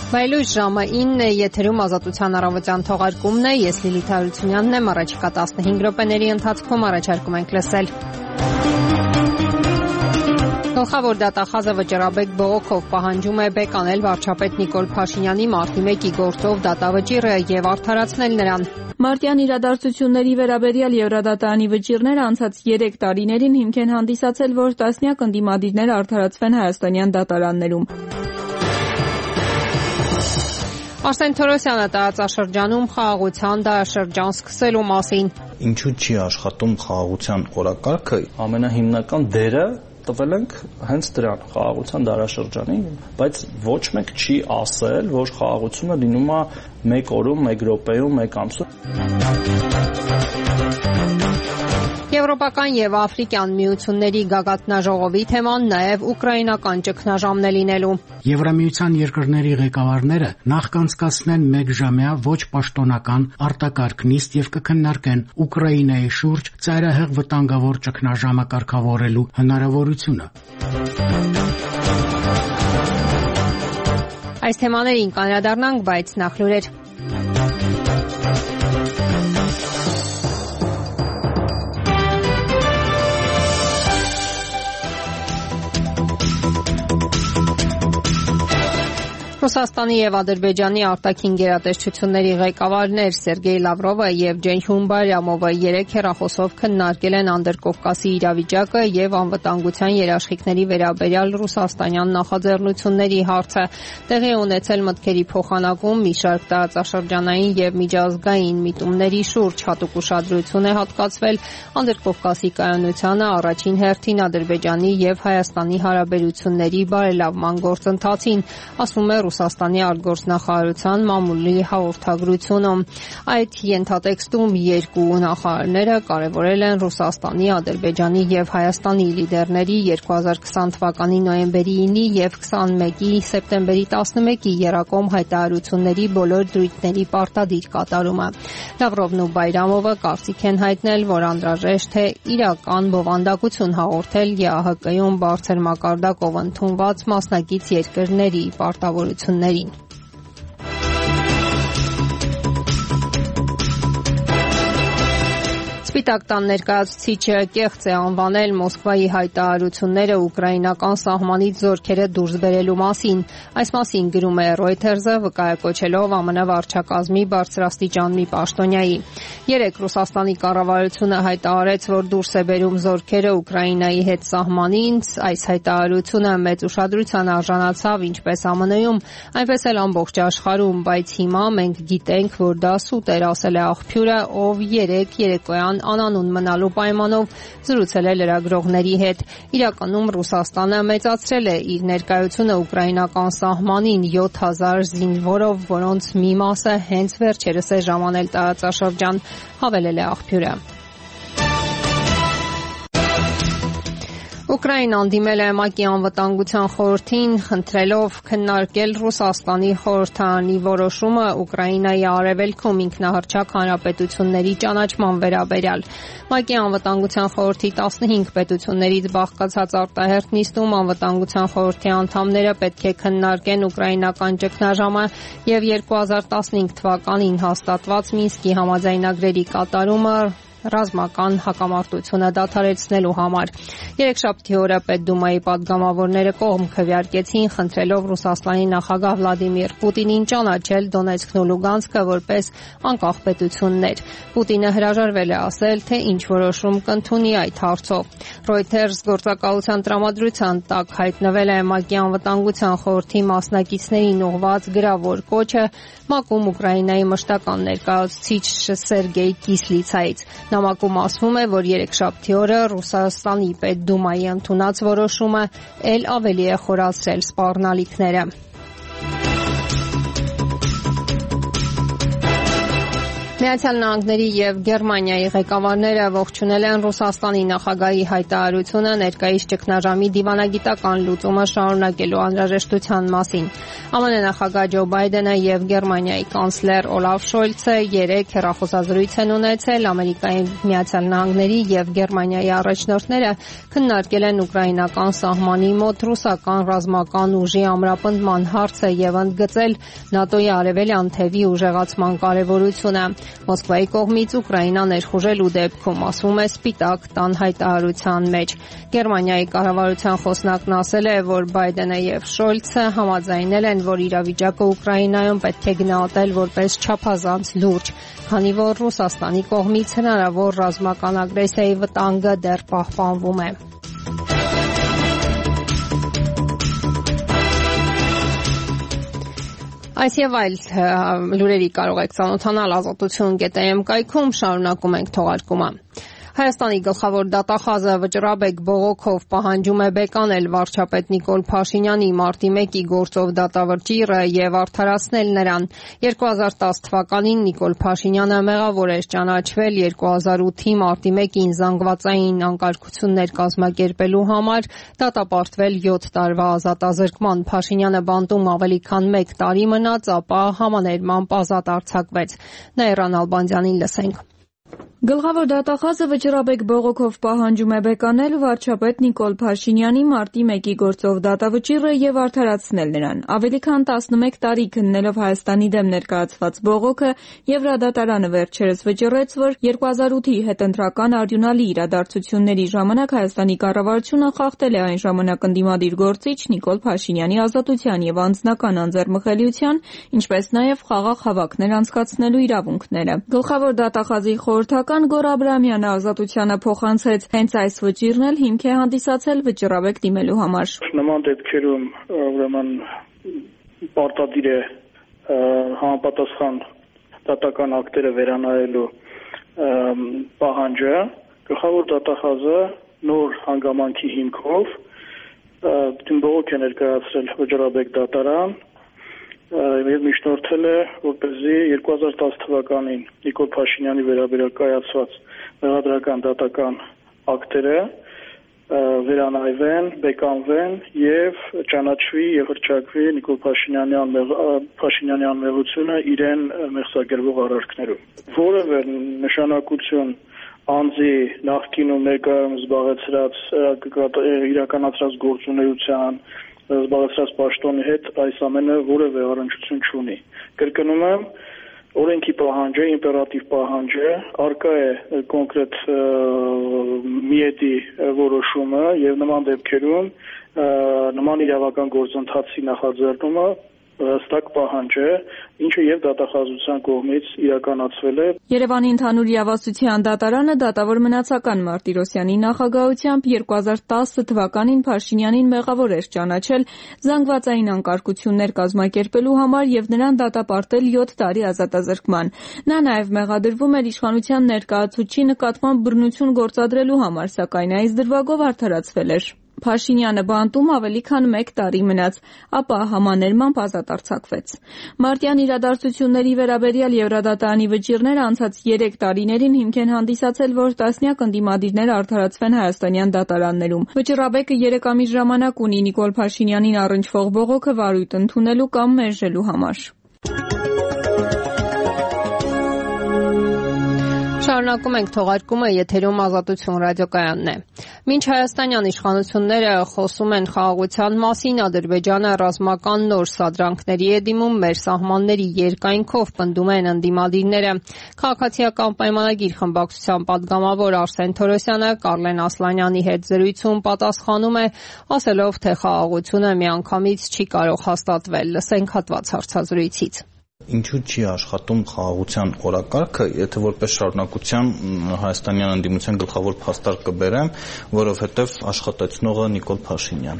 Վայելույթ ժամը 9 է, եթերում ազատության առավոտյան թողարկումն է, ես Լիլիթ Հարությունյանն եմ, առաջիկա 15 րոպեների ընթացքում առաջարկում ենք լսել։ Գլխավոր դատախազը վճռաբեկ բողոքով պահանջում է բեկանել վարչապետ Նիկոլ Փաշինյանի մարտի 1-ի գործով դատավճիռը եւ արդարացնել նրան։ Մարտյան իրադարձությունների վերաբերյալ Եվրադատարանի վճիռները անցած 3 տարիներին հիմք են հանդիսացել, որ տասնյակ ընդդիմադիրներ արդարացվեն հայաստանյան դատարաններում։ Արսեն Թորոսյանը տարածաշրջանում խաղաղության դարաշրջան սկսելու մասին։ Ինչու չի աշխատում խաղաղության օրակարգը, ամենահիմնական դերը տվել ենք հենց դրան, խաղաղության դարաշրջանին, բայց ոչ մեկ չի ասել, որ խաղաղությունը լինում է 1 օրում, 1 րոպեում, 1 ամսում։ Եվրոպական եւ աֆրիկյան միությունների գագաթնաժողովի թեման նաեւ ուկրաինական ճգնաժամն է լինելու։ Եվրամիության երկրների ղեկավարները նախ կանցկացնեն 1 ժամյա ոչ պաշտոնական արտակարգ նիստ եւ կքննարկեն Ուկրաինայի շուրջ ծայրահեղ վտանգավոր ճգնաժամը կարգավորելու հնարավորությունը։ Այս թեմաներին կանրադառնանք, բայց նախ լուրեր։ Ռուսաստանի եւ Ադրբեջանի արտաքին գերատեսչությունների ղեկավարներ Սերգեյ Լավրովը եւ Ջեյհուն Բարյամովը 3 հեռախոսով քննարկել են Անդրկովկասի իրավիճակը եւ անվտանգության երաշխիքների վերաբերյալ ռուսաստանյան նախաձեռնությունների հարցը։ Տեղի ունեցել մտքերի փոխանակում մի շարք տարածաշրջանային եւ միջազգային միտումների շուրջ հատուկ ուշադրություն է հատկացվել Անդրկովկասի կայունությանը, առաջին հերթին Ադրբեջանի եւ Հայաստանի հարաբերությունների բարելավման գործընթացին, ասում է Ռուսաստանի արտգործնախարարության մամուլի հաղորդագրությունում։ Այդ ենթատեքստում երկու նախարարները կարևորել են Ռուսաստանի, Ադրբեջանի եւ Հայաստանի լիդերների 2020 թվականի նոյեմբերի 9-ի եւ 21-ի սեպտեմբերի 11-ի եռակողմ հայտարարությունների բոլոր դրույթների պարտադիր կատարումը։ Լավրովն ու Բայրամովը կարծիք են հայտնել, որ անհրաժեշտ է իրական բովանդակություն հաղորդել ԵԱՀԿ-ում բարձր մակարդակով ընդունված մասնակից երկրների պարտավորություններին։ Սպիտակ տան ներկայացուցիչը կեղծ է անվանել Մոսկվայի հայտարարությունները ուկրաինական սահմանից զորքերը դուրս բերելու մասին։ Այս մասին գրում է Reuters-ը, վկայակոչելով ԱՄՆ վարչակազմի բարձրաստիճան մի պաշտոնյայի։ 3 Ռուսաստանի կառավարությունը հայտարարեց, որ դուրս է բերում զորքերը Ուկրաինայի հետ սահմանից։ Այս հայտարարությունը մեծ ուշադրության արժանացավ ինչպես ԱՄՆ-ում, այնպես էլ ամբողջ աշխարհում, բայց հիմա մենք գիտենք, որ դա սուտ էր, ասել է աղբյուրը, ով երեկոյան անանուն մնալու պայմանով զրուցել է լրագրողների հետ։ Իրականում Ռուսաստանը մեծացրել է իր ներկայությունը ուկրաինական սահմանին 7000 զինվորով, որոնց մի մասը հենց վերջերս է ժամանել տարածաշրջան, հավելել է աղբյուրը։ Ուկրաինան դիմել է ՄԱԿ-ի անվտանգության խորհրդին, խնդրելով քննարկել Ռուսաստանի խորհրդարանի որոշումը Ուկրաինայի արևելքում ինքնահռչակ հանրապետությունների ճանաչման վերաբերյալ։ ՄԱԿ-ի անվտանգության խորհրդի 15 պետություններից բաղկացած արտահերթ նիստում անվտանգության խորհրդի անդամները պետք է քննարկեն ուկրաինական ճգնաժամը եւ 2015 թվականին հաստատված Մինսկի համաձայնագրերի կատարումը ռազմական հակամարտությունը դադարեցնելու համար։ Երեքշաբթի օրը Պետդումայի падգամավորները կողմ քվեարկեցին, խնդրելով Ռուսաստանի նախագահ Վլադիմիր Պուտինին ճանաչել Դոնեցկն ու Լուգանսկը որպես անկախ պետություններ։ Պուտինը հրաժարվել է ասել, թե ինչ որոշում կընդունի այդ հարցով։ Reuters գործակալության տրամադրության տակ հայտնվել է ՄԱԿ-ի անվտանգության խորհրդի մասնակիցներին ուղղված գրավոր կոչը ՄԱԿ-ում Ուկրաինայի մշտական ներկայացուցիչ Սերգեյ Կիսլիցայից։ Նամակում ասվում է, որ երեքշաբթի օրը Ռուսաստանի Պետդումայի ընդունած որոշումը ել ավելի է խորացրել սպառնալիքները։ Միացյալ Նահանգների եւ Գերմանիայի ղեկավարները ողջունել են Ռուսաստանի նախագահի հայտարարությունը ներկայիս ճգնաժամի դիվանագիտական լուծումը շարունակելու անհրաժեշտության մասին։ ԱՄՆ նախագահ Ջո Բայդենը եւ Գերմանիայի կանցլեր Օլաֆ Շոլցը երեկ հեռախոսազրույց են ունեցել։ Ամերիկայի Միացյալ Նահանգների եւ Գերմանիայի առաջնորդները քննարկել են ուկրաինական սահմանի մոտ ռուսական ռազմական ուժի ամրապնդման հարցը եւ ընդգծել ՆԱՏՕ-ի արևելյան թևի ուժեղացման կարեւորությունը։ Մոսկվայի կողմից Ուկրաինա ներխուժելու դեպքում, ասվում է Սպիտակ տան հայտարարության մեջ։ Գերմանիայի կառավարության խոսնակն ասել է, որ Բայդենը եւ Շոլցը համաձայնել են, որ իրավիճակը Ուկրաինայում պետք է գնահատել որպես չափազանց լուրջ, քանի որ Ռուսաստանի կողմից հնարավոր ռազմական ագրեսիայի վտանգը դեռ պահպանվում է։ Այս եւ այլ լուրերի կարող եք ծանոթանալ Ազատություն.am կայքում, շարունակում ենք թողարկումը։ Հայաստանի գլխավոր դատախազը վճռաբեկ բողոքով պահանջում է բեկանել վարչապետ Նիկոլ Փաշինյանի մարտի 1-ի գործով դատավճիռը եւ արդարացնել նրան։ 2010 թվականին Նիկոլ Փաշինյանը մեղավոր էր ճանաչվել 2008-ի մարտի 1-ին զանգվածային անկարգություններ կազմակերպելու համար, դատապարտվել 7 տարվա ազատազրկման։ Փաշինյանը բանտում ավելի քան 1 տարի մնաց, ապա համաներմամբ ազատ արձակվեց։ Նաիրա Նալբանդյանին լսենք։ Գլխավոր դատախազը վճռաբեկ բողոքով պահանջում է բեկանել վարչապետ Նիկոլ Փաշինյանի մարտի 1-ի գործով դատավճիռը եւ արդարացնել նրան։ Ավելի քան 11 տարի քննելով Հայաստանի դեմ ներկայացված բողոքը, Եվրադատարանը վերջերս վճռեց, որ 2008-ի հետընտրական արյունալի իրադարձությունների ժամանակ Հայաստանի կառավարությունը խախտել է այն ժամանակ ընդդիմադիր գործիչ Նիկոլ Փաշինյանի ազատության եւ անձնական անձեռմխելիության, ինչպես նաեւ խաղաղ հավաքներ անցկացնելու իրավունքները։ Գլխավոր դատախազի խորհրդական Գոր Աբրահամյանը ազատությանը փոխանցեց, հենց այս վճիռն էլ հիմք է հանդիսացել վճռաբեկ դիմելու համար։ Նման դեպքերում ուրեմն պարտադիր է համապատասխան դատական ակտերը վերանայելու պահանջը։ Գլխավոր դատախազը նոր հանգամանքի հիմքով բողոք է ներկայացրել վճռաբեկ դատարան եւ միջնորդել է, որպեսզի 2010 թվականին Նիկոլ Փաշինյանի վերաբերյալ կայացված մեղադրական դատական ակտերը վերանայվեն, բեկանվեն եւ ճանաչվի եւ հռչակվի Նիկոլ Փաշինյանի անմեղությունը իրեն մեղսագրվող արարքներում։ Որևէ նշանակություն անձի նախկինում ներկայում զբաղեցրած իրականացրած գործունեության զբաղեցրած պաշտոնի հետ այս ամենը որևէ առնչություն չունի։ Կրկնում եմ, օրենքի պահանջը, իմպերատիվ պահանջը, արկա է կոնկրետ միետի որոշումը եւ նման դեպքերում նման իրավական գործընթացի նախաձեռնումը հստակ պահանջ է, ինչը եւ դատախազության կողմից իրականացվել է։ Երևանի ընդհանուր իրավասության դատարանը դատավոր մնացական Մարտիրոսյանի նախագահությամբ 2010 թվականին Փաշինյանին մեղավոր էր ճանաչել զանգվածային անկարգություններ կազմակերպելու համար եւ նրան դատապարտել 7 տարի ազատազրկման։ Նա նաեւ մեղադրվում էր իշխանության ներկայացուցչի նկատմամբ բռնություն գործադրելու համար, սակայն այս դրվագով արդարացվել էր։ Փաշինյանը բանտում ավելի քան 1 տարի մնաց, ապա համաներմամբ ազատ արձակվեց։ Մարտյան իրադարձությունների վերաբերյալ Եվրադատարանի վճիռները անցած 3 տարիներին հիմք են հանդիսացել, որ տասնյակ ընդդիմադիրներ արդարացվեն հայաստանյան դատարաններում։ Վճռաբեկը 3 ամիս ժամանակ ունի Նիկոլ Փաշինյանին առնչվող բողոքը վարույթ ընդունելու կամ մերժելու համար։ Շարունակում ենք թողարկումը, եթերում Ազատություն ռադիոկայանն է։ Մինչ հայաստանյան իշխանությունները խոսում են խաղաղության մասին, Ադրբեջանը ռազմական նոր սադրանքների է դիմում, մեր սահմանների երկայնքով պնդում են ընդդիմադիրները։ Քաղաքացիական պայմանագիր խմբակցության պատգամավոր Արսեն Թորոսյանը Կարլեն Ասլանյանի հետ զրույցում պատասխանում է, ասելով, թե խաղաղությունը միանգամից չի կարող հաստատվել։ Լսենք հատված հարցազրույցից։ Ինչու չի աշխատում խաղաղության օրակարգը, եթե որպես շարունակության հայաստանյան ընդդիմության գլխավոր փաստարկ կբերեմ, որովհետև աշխատեցնողը Նիկոլ Փաշինյանն է։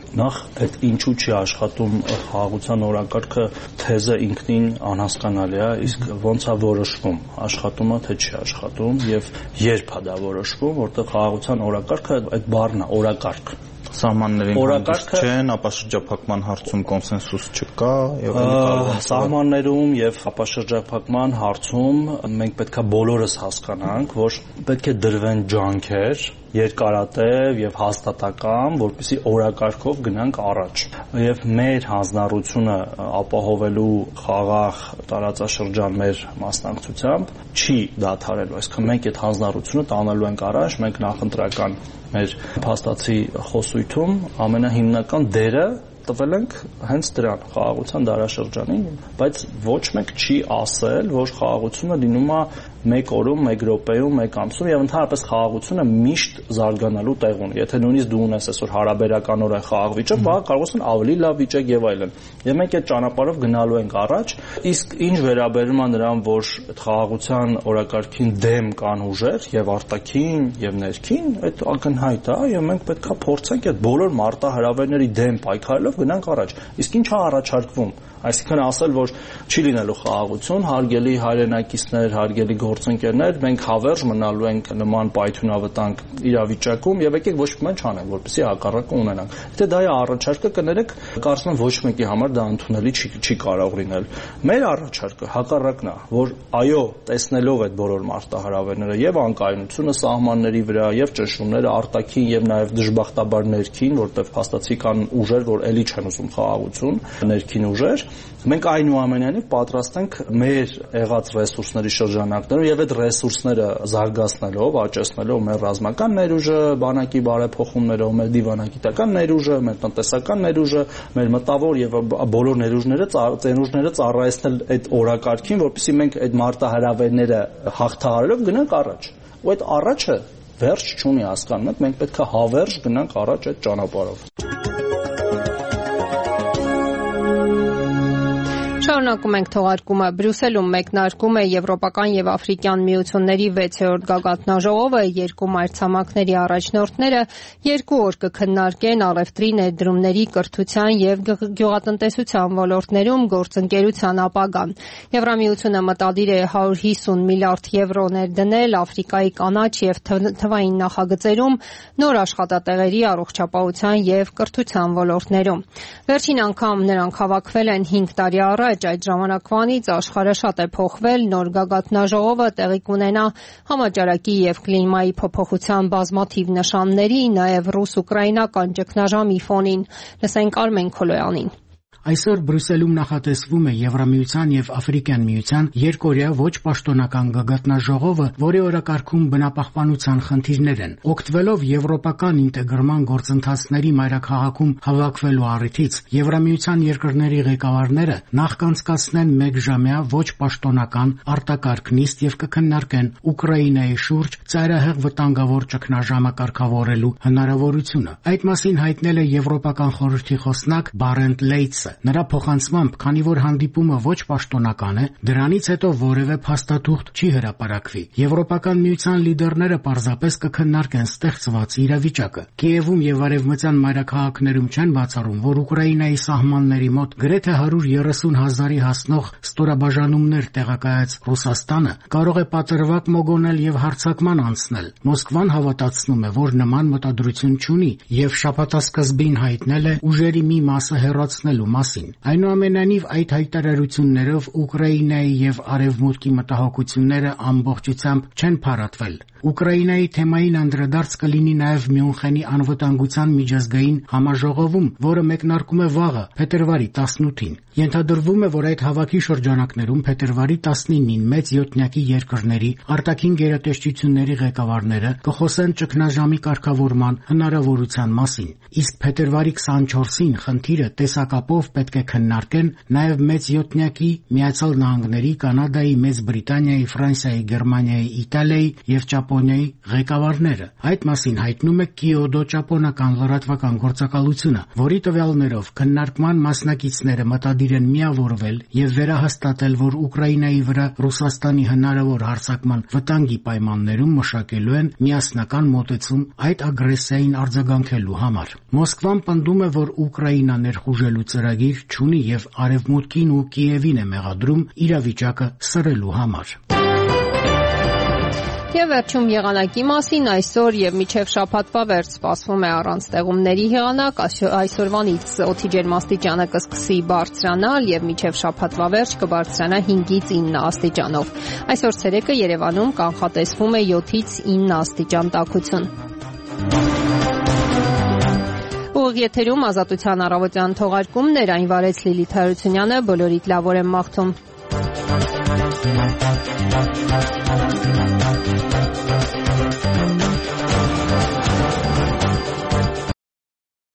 Նախ այդ ինչու չի աշխատում խաղաղության օրակարգը թեզը ինքնին անհասկանալի է, իսկ ոնց է որոշվում, աշխատում է թե չի աշխատում եւ երբ է դա որոշվում, որտեղ խաղաղության օրակարգը այդ բառն է, օրակարգ Սահմաններին հանդիստ չեն, ապաշրջափակման հարցում կոնսենսուս չկա եւ սահմաններում եւ ապաշրջափակման հարցում մենք պետքա բոլորս հասկանանք, որ պետք է դրվեն ջանքեր երկարատև եւ հաստատակամ, որպեսզի օրակարգով գնանք առաջ։ Եվ մեր հանձնառությունը ապահովելու խաղաղ տարածաշրջան մեր մասնակցությամբ չի դադարելու։ Այսինքն մենք այդ հանձնառությունը տանելու ենք առաջ, մենք նախընտրական մեր փաստացի խոսույթում ամենահիմնական դերը տվել ենք հենց դրան խաղաղության դարաշրջանին, բայց ոչ մեկ չի ասել, որ խաղաղությունը լինում է 1 օրում, 1 րոպեում, 1 ամսում եւ ընդհանրապես խաղաղությունը միշտ զարգանալու տեղ ունի։ Եթե նույնիսկ դու ունես այսօր հարաբերականորեն խաղաղ վիճակ, բա կարող ես ավելի լավ վիճակ եւ այլն։ Եվ մենք այդ ճանապարհով գնալու ենք առաջ, իսկ ինչ վերաբերում է նրան, որ այդ խաղաղության օրակարգին դեմ կան ուժեր եւ արտաքին եւ ներքին, այդ ակնհայտ է եւ մենք պետքա փորձենք այդ բոլոր մարտահրավերների դեմ պայքարելով գնանք առաջ։ Իսկ ինչ է առաջարկվում։ Այսինքն ասել, որ չի լինելու խաղաղություն, հարգելի հայրենակիցներ, հարգելի գործընկերներ, մենք հավերժ մնալու ենք նման պայթյունավտանգ իրավիճակում եւ եկեք ոչ մի բան չանենք, որպեսզի հակառակը ունենանք։ Եթե դա է առաջարկը, կներեք, կարծում եմ ոչ մեկի համար դա ընդունելի չի կարող լինել։ Մեր առաջարկը հակառակն է, որ այո, տեսնելով այդ բոլոր մարտահրավերները եւ անկայունությունը սահմանների վրա եւ ճնշումները արտաքին եւ նաեւ դժբախտաբար ներքին, որտեղ փաստացի կան ուժեր, որ էլի չեն ուզում խաղաղություն, ներքին ուժեր, մենք այնուամենայնիվ պատրաստ ենք մեր եղած ռեսուրսների շրջանակներում եւ այդ ռեսուրսները զարգացնելով, աճեցնելով մեր ռազմական ներուժը, բանակի բարեփոխումներով, մեր դիվանագիտական ներուժը, մեր տնտեսական ներուժը, մեր մտավոր եւ բոլոր ներուժները ծառայեցնել այդ օրակարգին, որպեսզի մենք այդ մարտահրավերները հաղթահարելով գնանք առաջ։ Ու այդ առաջը վերջ չունի, հասկանում եք, մենք պետք է հավերժ գնանք առաջ այդ ճանապարհով։ Շարունակում ենք թողարկումը։ Բրյուսելում մեկնարկում է Եվրոպական եւ Աֆրիկյան միությունների 6-րդ գագաթնաժողովը, երկու մայրցամաքների առաջնորդները 2 օր կքննարկեն առևտրի, ներդրումների, կրթության եւ գյուղատնտեսության ոլորտներում գործընկերության ապագան։ Եվրամիությունը մտադիր է 150 միլիարդ եվրո ներդնել Աֆրիկայի կանաչ եւ թվային նախագծերում նոր աշխատատեղերի, առողջապահության եւ կրթության ոլորտներում։ Վերջին անգամ նրանք հավաքվել են 5 տարի առաջ, այդ ժամանակվանից աշխարհը շատ է փոխվել, նոր գագաթնաժողովը տեղի կունենա համաճարակի եւ կլիմայի փոփոխության բազմաթիվ նշանների, նաեւ ռուս-ուկրաինական ճգնաժամի ֆոնին։ Լսենք Արմեն Քոլոյանին։ Այսօր Բրյուսելում նախատեսվում է Եվրամիության եւ Աֆրիկյան միության երկօրյա ոչ պաշտոնական գագաթնաժողովը, որի օրակարգում բնապահպանության խնդիրներ են։ Օգտվելով եվրոպական ինտեգրման գործընթացների մայրաքաղաքում հավաքվելու առիթից, Եվրամիության երկրների ղեկավարները նախ կանցկացնեն 1 ժամյա ոչ պաշտոնական արտակարգ նիստ եւ կքննարկեն Ուկրաինայի շուրջ ծայրահեղ վտանգավոր ճգնաժամը կարգավորելու հնարավորությունը։ Այդ մասին հայտնել է Եվրոպական խորհրդի խոսնակ Բարենտ Լեյցը։ Նրա փոխանցմամբ, քանի որ հանդիպումը ոչ պաշտոնական է, դրանից հետո որևէ փաստաթուղթ չի հրապարակվի։ Եվրոպական միության լիդերները պարզապես կքննարկեն ստեղծված իրավիճակը։ Կիևում եւ արևմտյան մայրաքաղաքներում չեն բացառում, որ Ուկրաինայի սահմանների մոտ գրեթե 130,000-ի հասնող ստորաբաժանումներ տեղակայած Ռուսաստանը կարող է պատրվակ մոգոնել եւ հարձակման անցնել։ Մոսկվան հավատացնում է, որ նման մտադրություն չունի եւ շաբաթասկզբին հայտնել է ուժերի մի մասը հեռացնելու մասին։ Այնուամենայնիվ այդ հայտարարություններով Ուկրաինայի եւ Արևմուտքի մտահոգությունները ամբողջությամբ չեն փարատվել։ Ուկրաինայի թեմային անդրադարձ կլինի նաև Մյունխենի անվտանգության միջազգային համաժողովում, որը մեկնարկում է վաղը, փետրվարի 18-ին։ Ենթադրվում է, որ այդ հավաքի շրջանակներում փետրվարի 19-ին մեծ յոթնյակի երկրների արտաքին գերատեսչությունների ղեկավարները կխոսեն ճգնաժամի կարգավորման հնարավորության մասին, իսկ փետրվարի 24-ին խնդիրը տեսակապով պետք է քննարկեն նաև մեծ յոթնյակի Միացյալ Նահանգների, Կանադայի, Մեծ Բրիտանիայի, Ֆրանսիայի, Գերմանիայի, Իտալիայի եւ Ճապոնիայի ղեկավարները։ Այդ մասին հայտնում է Կիոտո ճապոնական լրատվական գործակալությունը, որի տվյալներով քննարկման մասնակիցները մտադիր են միավորվել եւ վերահաստատել, որ Ուկրաինայի վրա Ռուսաստանի հնարավոր հարձակման վտանգի պայմաններում մշակելու են միասնական մոտեցում այդ ագրեսիային արձագանքելու համար։ Մոսկվան պնդում է, որ Ուկրաինա ներխուժելու ծրագիր չունի եւ Արևմուտքին ու Կիևին է մեղադրում իրավիճակը սրելու համար։ Եվ վերջում եղանակի մասին այսօր եւ մինչեւ շաբաթվա վերջ սպասվում է առանց տեղումների եղանակ, այսօրվանից օդի ջերմաստիճանը կսկսի բարձրանալ եւ մինչեւ շաբաթվա վերջ կբարձրանա 5-ից 9 աստիճանով։ Այսօր ցերեկը Երևանում կանխատեսվում է 7-ից 9 աստիճան տաքություն։ Եթերում Ազատության առավոտյան թողարկումներ, այն վարեց Լիլիթ Հարությունյանը, բոլորիդ լավ օր եմ մաղթում։